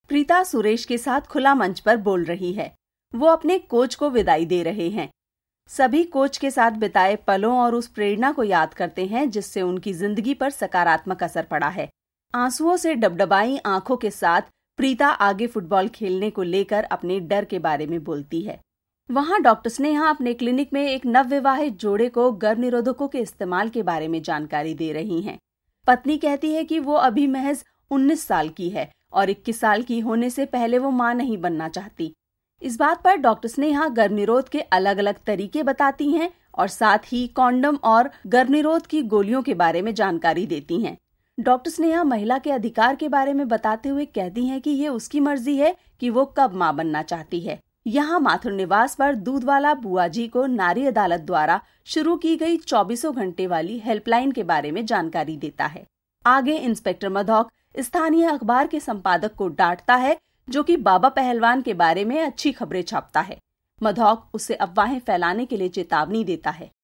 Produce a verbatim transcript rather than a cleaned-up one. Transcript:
प्रीता सुरेश के साथ खुला मंच पर बोल रही है। वो अपने कोच को विदाई दे रहे हैं। सभी कोच के साथ बिताए पलों और उस प्रेरणा को याद करते हैं जिससे उनकी जिंदगी पर सकारात्मक असर पड़ा है। आंसुओं से डबडबाई आंखों के साथ प्रीता आगे फुटबॉल खेलने को लेकर अपने डर के बारे में बोलती है। वहां डॉक्टर स्नेहा अपने क्लिनिक में एक नवविवाहित जोड़े को गर्भ निरोधकों के इस्तेमाल के बारे में जानकारी दे रही हैं। पत्नी कहती है कि वो अभी महज उन्नीस साल की है और इक्कीस साल की होने से पहले वो मां नहीं बनना चाहती। इस बात पर डॉक्टर स्नेहा गर्भनिरोध के अलग अलग तरीके बताती हैं और साथ ही कॉन्डम और गर्भनिरोध की गोलियों के बारे में जानकारी देती हैं। डॉक्टर स्नेहा महिला के अधिकार के बारे में बताते हुए कहती हैं कि ये उसकी मर्जी है कि वो कब मां बनना चाहती है। यहाँ माथुर निवास पर दूधवाला बुआ जी को नारी अदालत द्वारा शुरू की गई चौबीसों घंटे वाली हेल्पलाइन के बारे में जानकारी देता है। आगे इंस्पेक्टर मधौक स्थानीय अखबार के संपादक को डांटता है जो कि बाबा पहलवान के बारे में अच्छी खबरें छापता है। मधौक उसे अफवाहें फैलाने के लिए चेतावनी देता है।